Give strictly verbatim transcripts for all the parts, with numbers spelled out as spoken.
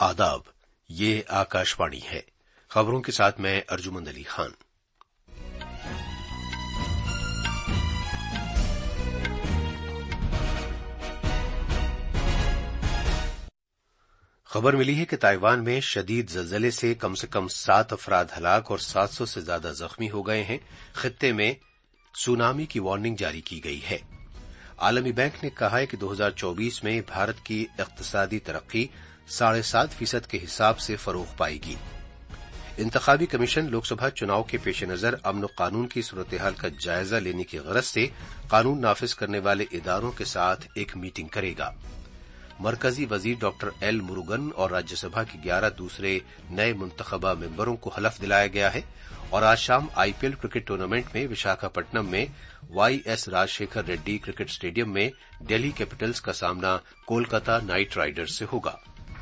आदाब, ये आकाशवाणी है। खबरों के साथ मैं अर्जुमंद अली खान। खबर मिली है कि ताइवान में शदीद जलजले से कम से कम सात अफराद हलाक और सात सौ से ज्यादा जख्मी हो गए हैं। खित्ते में सुनामी की वार्निंग जारी की गई है। आलमी बैंक ने कहा है कि दो हज़ार चौबीस में भारत की इक्तिसादी तरक्की साढ़े सात फीसद के हिसाब से फरोग पाएगी। इंतखाबी कमीशन लोकसभा चुनाव के पेश नजर अमन कानून की सूरत-ए-हाल का जायजा लेने की गरज से कानून नाफिज करने वाले इदारों के साथ एक मीटिंग करेगा। मरकजी वजीर डॉक्टर एल मुरुगन और राज्यसभा के ग्यारह दूसरे नए मुंतखबा मेंबरों को हलफ दिलाया गया है और आज शाम आईपीएल क्रिकेट टूर्नामेंट में विशाखापट्टनम में Y S Rajasekhara Reddy cricket stadium में दिल्ली कैपिटल्स का सामना कोलकाता नाइट राइडर्स से होगा।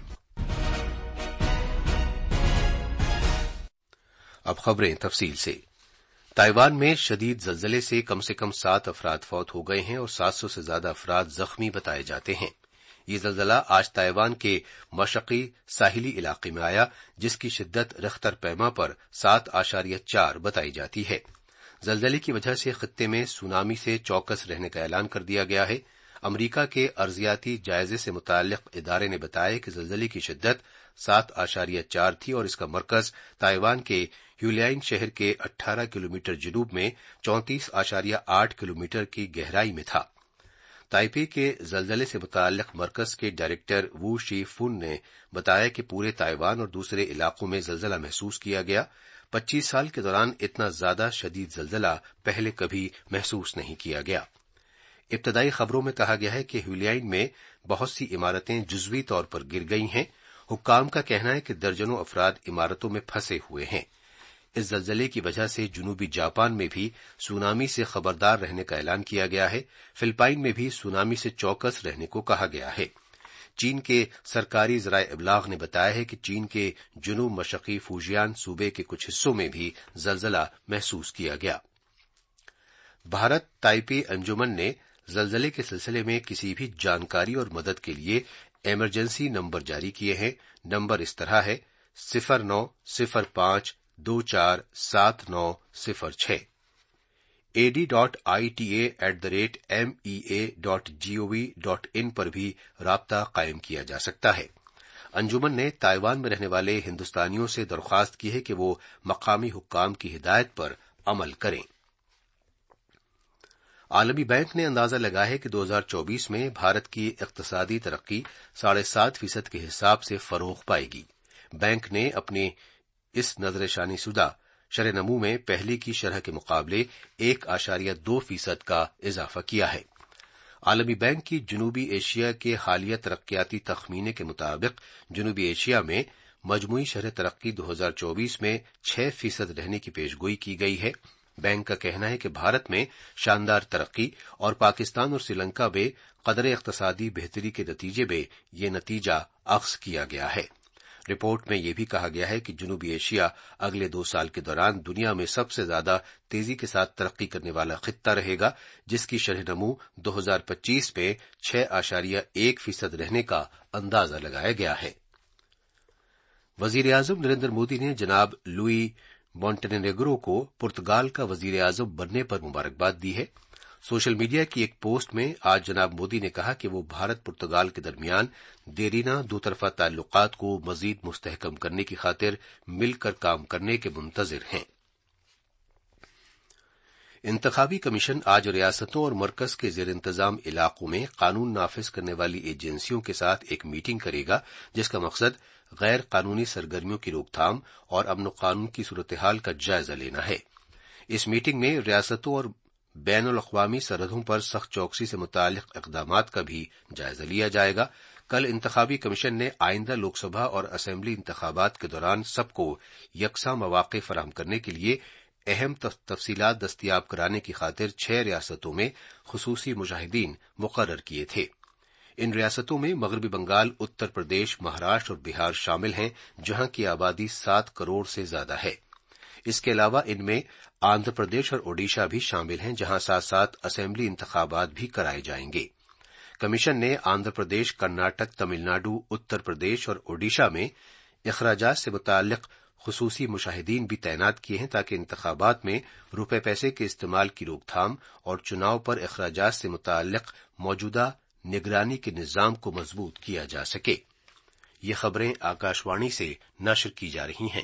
अब खबरें तफसील से। ताइवान में शदीद जलजले से कम से कम सात अफराद फौत हो गए हैं और सात सौ से ज्यादा अफराद जख्मी बताए जाते हैं। ये जलजला आज ताइवान के मशरकी साहिली इलाके में आया, जिसकी शिद्दत रिख्तर पैमा पर सात आशारिया चार बताई जाती है। जलजले की वजह से खित्ते में सुनामी से चौकस रहने का ऐलान कर दिया गया है। अमरीका के अर्जियाती जायजे से मुताल्लिक इदारे ने बताया कि जलजले की शिद्दत सात आशारिया चार थी और इसका मरकज ताइवान के ह्यूलियाइन शहर के अठारह किलोमीटर जनूब में चौंतीस आशारिया आठ किलोमीटर की गहराई में था। ताइपे के जलजले से मुताल्लिक मरकज के डायरेक्टर वू शी फुन ने बताया कि पूरे ताइवान और दूसरे इलाकों में जलजला महसूस किया गया। पच्चीस साल के दौरान इतना ज्यादा शदीद जलजला पहले कभी महसूस नहीं किया गया। इब्तदाई खबरों में कहा गया है कि ह्यूलियाइन में बहुत सी इमारतें जुजवी तौर पर गिर गई हैं। हुक्काम का कहना है कि दर्जनों अफराद इमारतों में फंसे हुए हैं। इस जलजले की वजह से जुनूबी जापान में भी सुनामी से खबरदार रहने का ऐलान किया गया है। फिलिपाइन में भी सुनामी से चौकस रहने को कहा गया है। चीन के सरकारी ज़राए इब्लाग ने बताया है कि चीन के जुनूब मशरकी फूजियान सूबे के कुछ हिस्सों में भी जलजला महसूस किया गया। भारत ताइपे अंजुमन ने जलजले के सिलसिले में किसी भी जानकारी और मदद के लिए इमरजेंसी नंबर जारी किए हैं। नंबर इस तरह है सिफर नौ सिफर पांच दो चार सात नौ सिफर छह। AD dot I T A at the rate M E A dot gov dot in पर भी राब्ता कायम किया जा सकता है। अंजुमन ने ताइवान में रहने वाले हिंदुस्तानियों से दरख्वास्त की है कि वो मकामी हुक्काम की हिदायत पर अमल करें। आलमी बैंक ने अंदाजा लगाया है कि दो हज़ार चौबीस में भारत की इक्तिसादी तरक्की साढ़े सात फीसद के हिसाब से फरोग पाएगी। बैंक ने अपने इस नजरशानी शुदा शरह नमू में पहले की शरह के मुकाबले एक आशारिया दो फीसद का इजाफा किया है। आलमी बैंक की जनूबी एशिया के हालिया तरक्याती तखमीने के मुताबिक जनूबी एशिया में मजमूई शरह तरक्की दो हज़ार चौबीस में छह फीसद रहने की पेशगोई की गई है। बैंक का कहना है कि भारत में शानदार तरक्की और पाकिस्तान और श्रीलंका में कदरे इक्तिसादी बेहतरी के नतीजे में ये नतीजा अख्ज़ किया गया है। रिपोर्ट में यह भी कहा गया है कि जनूबी एशिया अगले दो साल के दौरान दुनिया में सबसे ज्यादा तेजी के साथ तरक्की करने वाला खित्ता रहेगा, जिसकी शरह नमू दो हज़ार पच्चीस में छह आशारिया एक फीसद रहने का अंदाजा लगाया गया है। वजीर आजम नरेंद्र मोदी ने जनाब लुई मोंटेनेग्रो को पुर्तगाल का वजीर आजम बनने पर मुबारकबाद दी है। सोशल मीडिया की एक पोस्ट में आज जनाब मोदी ने कहा कि वो भारत पुर्तगाल के दरमियान देरीना दोतरफा ताल्लुकात को मजीद मुस्तहकम करने की खातिर मिलकर काम करने के मुंतजिर हैं। इंतखाबी कमीशन आज रियासतों और मरकज के जेर इंतजाम इलाकों में कानून नाफिज करने वाली एजेंसियों के साथ एक मीटिंग करेगा, जिसका मकसद गैर कानूनी सरगर्मियों की रोकथाम और अमन कानून की सूरत-ए-हाल का जायजा लेना है। इस मीटिंग में रियासतों और बैनुल अक़वामी सरहदों पर सख्त चौकसी से मुताल्लिक इक़दामात का भी जायजा लिया जाएगा। कल इंतखाबी कमीशन ने आइंदा लोकसभा और असेंबली इंतखाबात के दौरान सबको यकसा मौक़े फराहम करने के लिए अहम तफसीलात दस्तियाब कराने की खातिर छह रियासतों में खुसूसी मुजाहिदीन मुकर्रर किए थे। इन रियासतों में मगरबी बंगाल, उत्तर प्रदेश, महाराष्ट्र और बिहार शामिल हैं, जहां की आबादी सात करोड़ से ज्यादा है। इसके अलावा इनमें आंध्र प्रदेश और ओडिशा भी शामिल हैं, जहां साथ साथ असेंबली इंतखाबात भी कराए जाएंगे। कमीशन ने आंध्र प्रदेश, कर्नाटक, तमिलनाडु, उत्तर प्रदेश और ओडिशा में इखराजात से मुताल्लिक खुसूसी मुशाहिदीन भी तैनात किए हैं ताकि इंतखाबात में रुपए पैसे के इस्तेमाल की रोकथाम और चुनाव पर इखराजात से मुताल्लिक मौजूदा निगरानी के निजाम को मजबूत किया जा सके। ये खबरें आकाशवाणी से नश्र की जा रही हैं।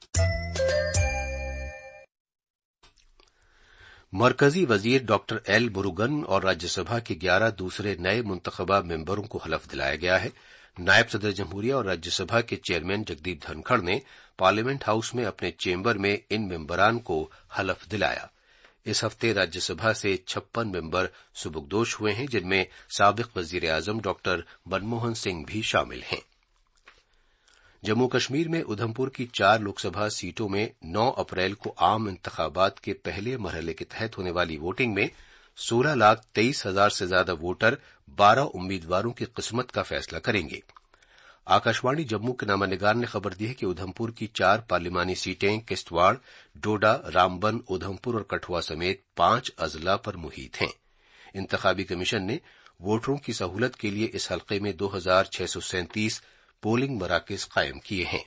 मरकजी वजीर डॉक्टर एल मुरुगन और राज्यसभा के ग्यारह दूसरे नए मुंतखबा मेंबरों को हलफ दिलाया गया है। नायब सदर जमहूरिया और राज्यसभा के चेयरमैन जगदीप धनखड़ ने पार्लियामेंट हाउस में अपने चेंबर में इन मेंबरान को हलफ दिलाया। इस हफ्ते राज्यसभा से छप्पन मेंबर सुबुकदोश हुए हैं, जिनमें साबिक वजीर आजम डॉक्टर मनमोहन सिंह भी शामिल हैं। जम्मू कश्मीर में उधमपुर की चार लोकसभा सीटों में नौ अप्रैल को आम इंतखाबात के पहले मरहले के तहत होने वाली वोटिंग में सोलह लाख तेईस हजार से ज्यादा वोटर बारह उम्मीदवारों की किस्मत का फैसला करेंगे। आकाशवाणी जम्मू के नामानिगार ने खबर दी है कि उधमपुर की चार पार्लिमानी सीटें किश्तवाड़, डोडा, रामबन, उधमपुर और कठुआ समेत पांच अजला पर मुहित हैं। इंतखाबी कमीशन ने वोटरों की सहूलत के लिए इस हल्के में दो हजार छह सौ सैंतीस पोलिंग मराकज कायम किए हैं।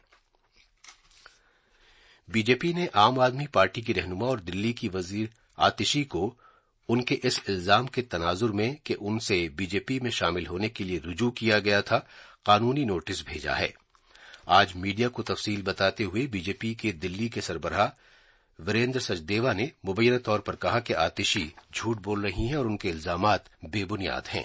बीजेपी ने आम आदमी पार्टी की रहनुमा और दिल्ली की वजीर आतिशी को उनके इस इल्जाम के तनाजुर में कि उनसे बीजेपी में शामिल होने के लिए रुजू किया गया था, कानूनी नोटिस भेजा है। आज मीडिया को तफसील बताते हुए बीजेपी के दिल्ली के सरबराह वीरेंद्र सचदेवा ने मुबैना तौर पर कहा कि आतिशी झूठ बोल रही हैं और उनके इल्जामात बेबुनियाद हैं।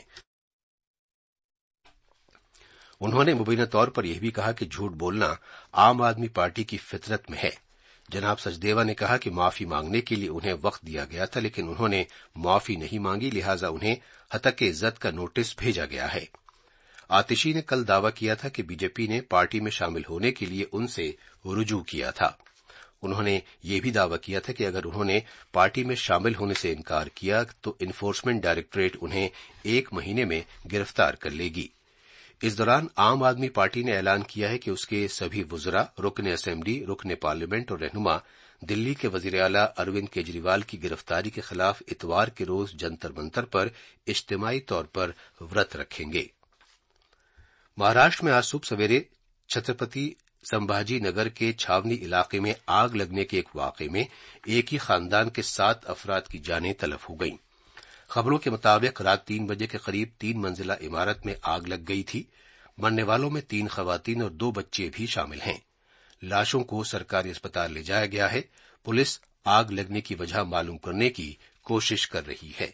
उन्होंने मुबैना तौर पर यह भी कहा कि झूठ बोलना आम आदमी पार्टी की फितरत में है। जनाब सचदेवा ने कहा कि माफी मांगने के लिए उन्हें वक्त दिया गया था, लेकिन उन्होंने माफी नहीं मांगी, लिहाजा उन्हें हतक इज्जत का नोटिस भेजा गया है। आतिशी ने कल दावा किया था कि बीजेपी ने पार्टी में शामिल होने के लिए उनसे रुजू किया था। उन्होंने यह भी दावा किया था कि अगर उन्होंने पार्टी में शामिल होने से इनकार किया तो इन्फोर्समेंट डायरेक्टरेट उन्हें एक महीने में गिरफ्तार कर लेगी। इस दौरान आम आदमी पार्टी ने ऐलान किया है कि उसके सभी वुजरा, रुकने असेंबली, रुकने पार्लियामेंट और रहनुमा दिल्ली के वजीर आला अरविंद केजरीवाल की गिरफ्तारी के खिलाफ इतवार के रोज जंतर मंतर पर इज्तिमाई तौर पर व्रत रखेंगे। महाराष्ट्र में आज सुबह सवेरे छत्रपति संभाजी नगर के छावनी इलाके में आग लगने के एक वाकये में एक ही खानदान के सात अफराद की जानें तलफ हो गईं। खबरों के मुताबिक रात तीन बजे के करीब तीन मंजिला इमारत में आग लग गई थी। मरने वालों में तीन खवातीन और दो बच्चे भी शामिल हैं। लाशों को सरकारी अस्पताल ले जाया गया है। पुलिस आग लगने की वजह मालूम करने की कोशिश कर रही है।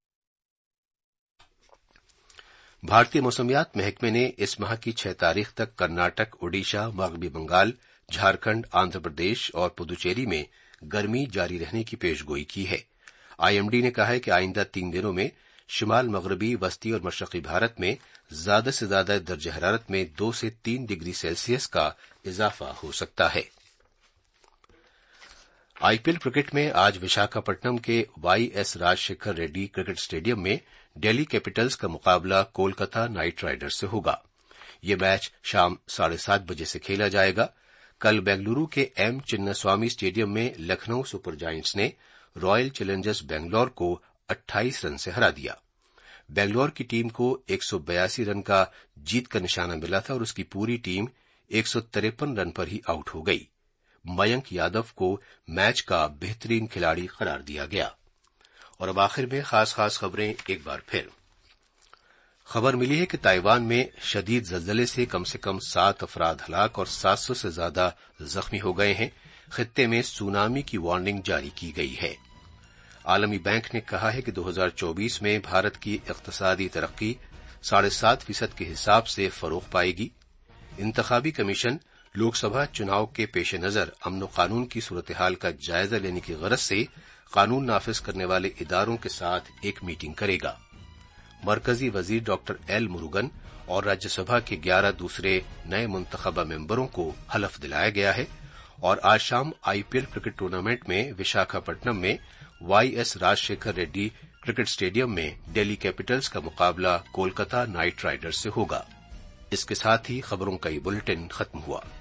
भारतीय मौसमियात महकमे ने इस माह की छह तारीख तक कर्नाटक, ओडिशा, मगरबी बंगाल, झारखंड, आंध्र प्रदेश और पुदुचेरी में गर्मी जारी रहने की पेशगोई की है। आईएमडी ने कहा है कि आइंदा तीन दिनों में शिमाल मगरबी, वस्ती और मशरकी भारत में ज्यादा से ज्यादा दर्ज हरारत में दो से तीन डिग्री सेल्सियस का इजाफा हो सकता है। आईपीएल क्रिकेट में आज विशाखापट्टनम के Y S Rajasekhara Reddy cricket stadium में दिल्ली कैपिटल्स का मुकाबला कोलकाता नाइट राइडर्स से होगा। यह मैच शाम साढ़े सात बजे से खेला जाएगा। कल बेंगलुरु के एम चिन्नास्वामी स्टेडियम में लखनऊ सुपर जायंट्स ने रॉयल चैलेंजर्स बेंगलौर को अट्ठाईस रन से हरा दिया। बेंगलौर की टीम को एक सौ बयासी रन का जीत का निशाना मिला था और उसकी पूरी टीम एक सौ तिरपन रन पर ही आउट हो गई। मयंक यादव को मैच का बेहतरीन खिलाड़ी करार दिया गया। और अब आखिर में खास खास खबरें एक बार फिर। खबर मिली है कि ताइवान में शदीद जलजले से कम से कम सात अफराद हलाक और सात सौ से ज्यादा जख्मी हो गए हैं। खित्ते में सुनामी की वार्निंग जारी की गई है। आलमी बैंक ने कहा है कि दो हजार चौबीस में भारत की इक्तसादी तरक्की साढ़े सात फीसद के हिसाब से फरोग पाएगी। इंतखाबी कमीशन लोकसभा चुनाव के पेश नजर अमन कानून की सूरत-ए-हाल का जायजा लेने की गरज से कानून नाफिज करने वाले इदारों के साथ एक मीटिंग करेगा। मरकजी वजीर डॉक्टर एल मुरुगन और राज्यसभा के ग्यारह दूसरे नए मुंतखबा मेंबरों को हलफ दिलाया गया है। और आज शाम आईपीएल क्रिकेट टूर्नामेंट में विशाखापट्टनम में Y S Rajasekhara Reddy cricket stadium में दिल्ली कैपिटल्स का मुकाबला कोलकाता नाइट राइडर्स से होगा। इसके साथ ही खबरों का ये बुलेटिन खत्म हुआ।